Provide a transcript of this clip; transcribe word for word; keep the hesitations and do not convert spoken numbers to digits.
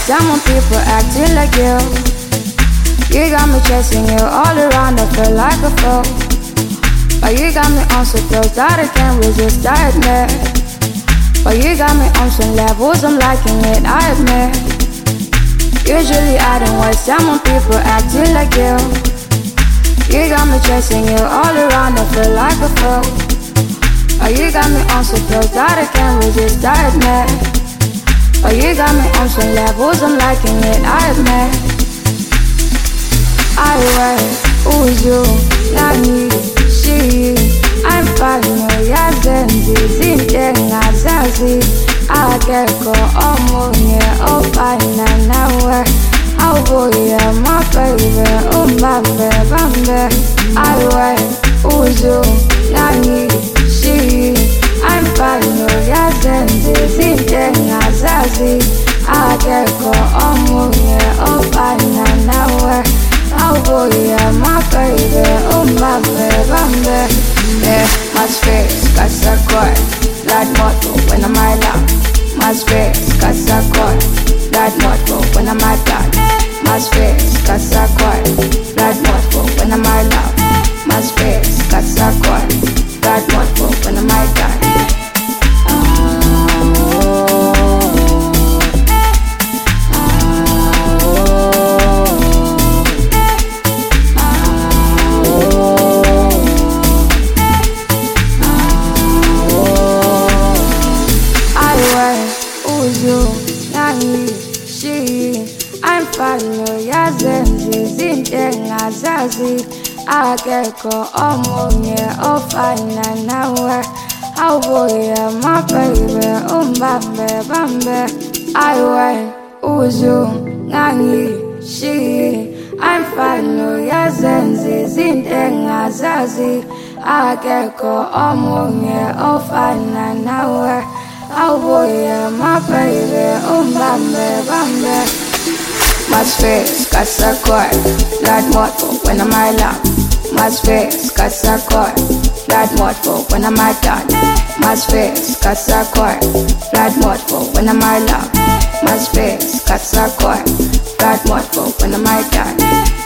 someone people acting like you. You got me chasing you all around, I feel like a fool. But you got me on some pills that I can't resist, I admit. But you got me on some levels, I'm liking it, I admit. Usually I don't waste time on people acting like you. You got me chasing you all around, I feel like a fool. But you got me on some pills that I can't resist, I admit. But you got me on some levels, I'm liking it, I admit. I wait, who's you? Nani, she, I'm fine, ya zenzi, zinte ngazazi. Akeko omunye ofana nawe. Awuye my baby, umbambe bambe. I wait, who's you? Nani, she, I'm fine, ya zenzi, zinte ngazazi. Akeko omunye ofana nawe. Oh boy, yeah, my baby, oh my baby, yeah, my space, cause I got that motto when I'm my love. My space, cause I got that motto when I'm my dad. My space, cause I got that motto when I'm my love. My space, cause I got that motto when I'm my dad. Akeko omunye ofana nawe. Awuye my baby, umbambe bambe. I wait, uzu, nani, she. I'm fine, ya zenzi, zinte ngazazi. Akeko omunye ofana nawe. Awuye my baby, umbambe bambe. My space, cause I got that motto when I'm my love. My space, cause I got that motto when I'm my dad. My space, cause I got that motto when I'm my love. My space, cause I got that motto when I'm my dad.